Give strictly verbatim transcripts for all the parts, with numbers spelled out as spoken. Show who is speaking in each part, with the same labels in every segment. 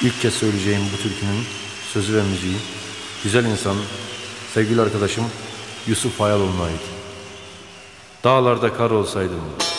Speaker 1: İlk kez söyleyeceğim bu türkünün sözü ve müziği güzel insan, sevgili arkadaşım Yusuf Hayaloğlu'na ait. Dağlarda kar olsaydım.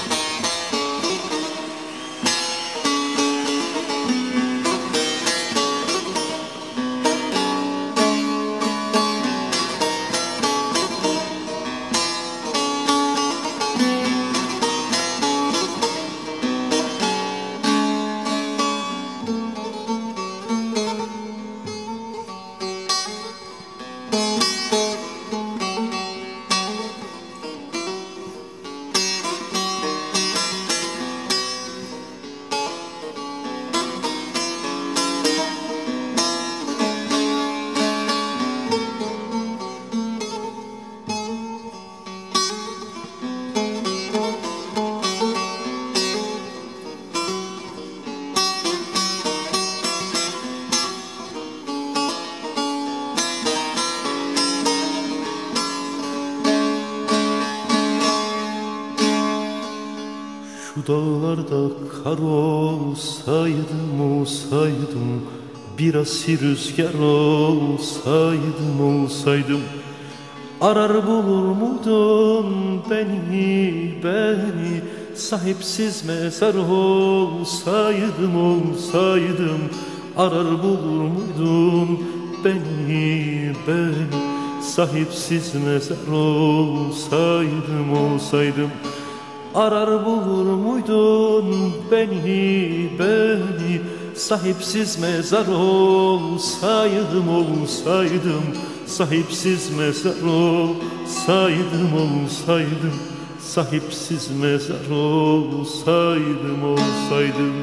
Speaker 2: Şu dağlarda kar olsaydım, olsaydım, bir asil rüzgar olsaydım, olsaydım, arar bulur muydun beni, beni, sahipsiz mezar olsaydım, olsaydım, arar bulur muydun beni, beni, sahipsiz mezar olsaydım, olsaydım, arar bulur muydun beni, beni, sahipsiz mezar olsaydım, olsaydım, sahipsiz mezar olsaydım, olsaydım, sahipsiz mezar olsaydım, olsaydım.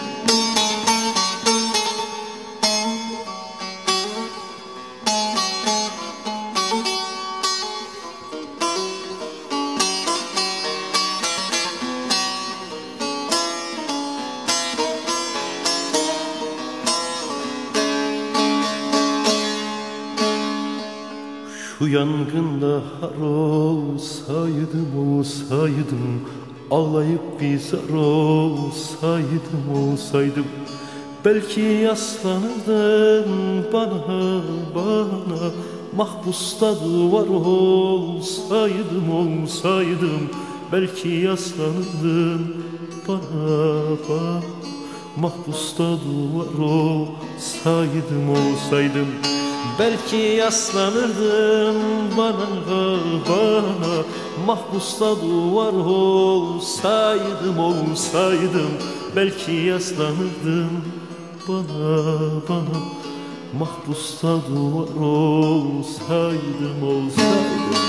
Speaker 2: Şu yangında har olsaydım, olsaydım, ağlayıp bir zar olsaydım, olsaydım, belki yaslanırdın bana, bana, mahpusta duvar olsaydım, olsaydım, belki yaslanırdın bana, bana, mahpusta duvar olsaydım, olsaydım, belki yaslanırdın bana, bana, mahpusta duvar olsaydım, olsaydım, belki yaslanırdın bana, bana, mahpusta duvar olsaydım, olsaydım.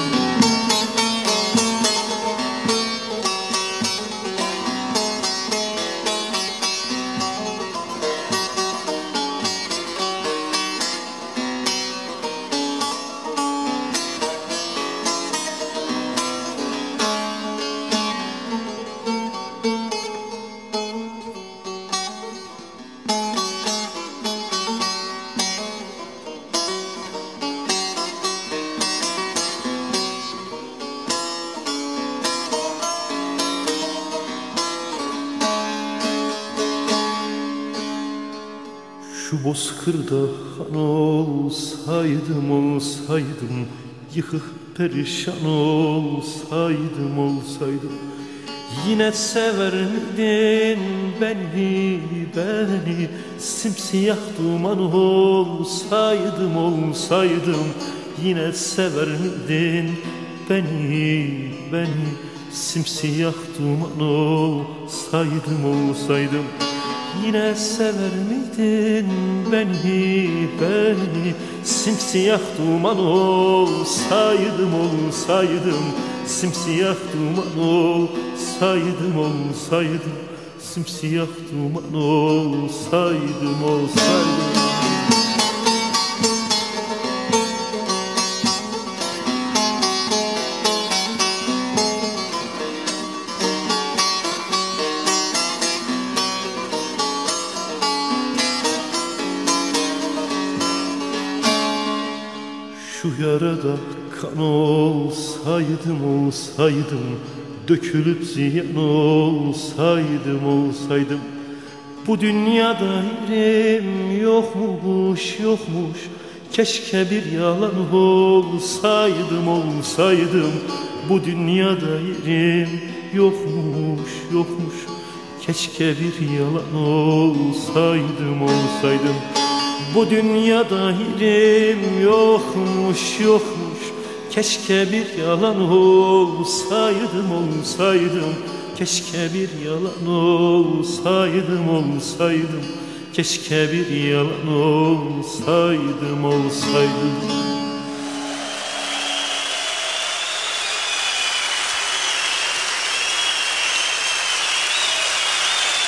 Speaker 2: Şu bozkırda han olsaydım, olsaydım, yıkık perişan olsaydım, olsaydım, yine sever miydin beni, beni, simsiyah duman olsaydım, olsaydım, yine sever miydin beni, beni, simsiyah duman olsaydım, olsaydım, yine sever miydin beni, beni, simsiyah duman olsaydım, olsaydım, simsiyah duman olsaydım, olsaydım, simsiyah duman olsaydım, olsaydım. Şu yarada kan olsaydım, olsaydım, dökülüp ziyan olsaydım, olsaydım, bu dünyada yerim yokmuş yokmuş. Keşke bir yalan olsaydım olsaydım. Bu dünyada yerim yokmuş yokmuş. Keşke bir yalan olsaydım olsaydım. Bu dünyada yerim yokmuş yokmuş. Keşke bir yalan olsaydım olsaydım. Keşke bir yalan olsaydım olsaydım. Keşke bir yalan olsaydım olsaydım.